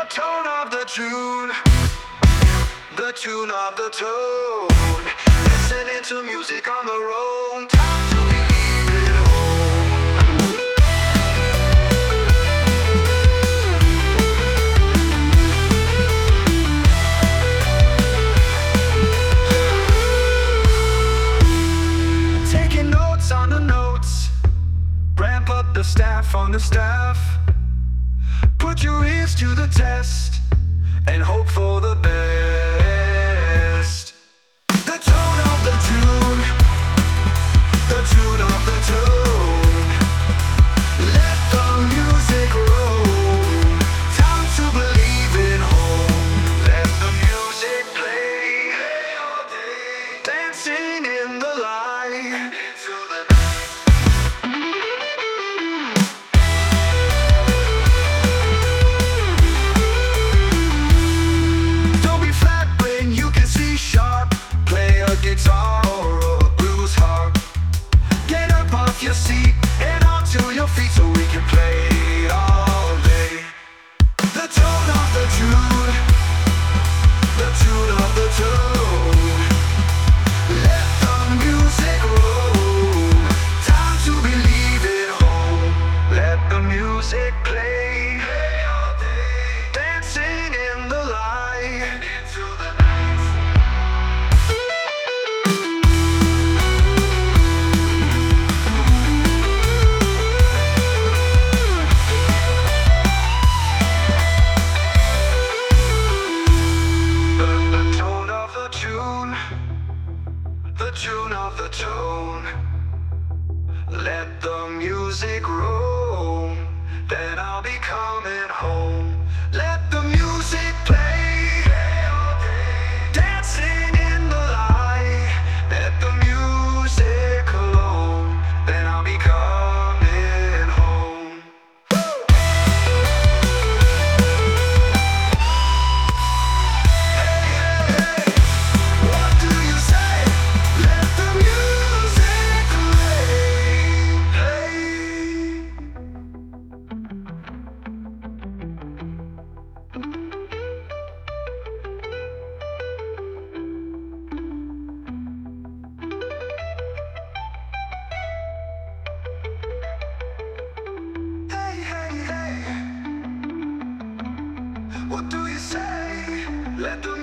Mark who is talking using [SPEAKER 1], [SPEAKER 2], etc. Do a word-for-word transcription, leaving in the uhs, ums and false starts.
[SPEAKER 1] tone of the tune, the tune of the tone. Listening to music on the road, time to leave it home. Taking notes on the notes, ramp up the staff on the staff. Put your ears to the test and hope for the best. The tone of the tune, the tune of the tone. Let the music roll, time to believe in home. Let the music play, dancing in the light into the night. Guitar or a blues harp. Get up off your seat and onto your feet so we can play all day. The tone of the tune, the tune of the tune. Let the music roll, time to believe it home. Let the music play, dancing in the light into the night. The tune of the tone. Let the music roll, then I'll be coming home. Let the music play, dancing in the light. Let the music alone, then I'll be coming home. Hey, hey, hey, what do you say? Let the music play, play. Hey, hey, hey, what do you say? Let the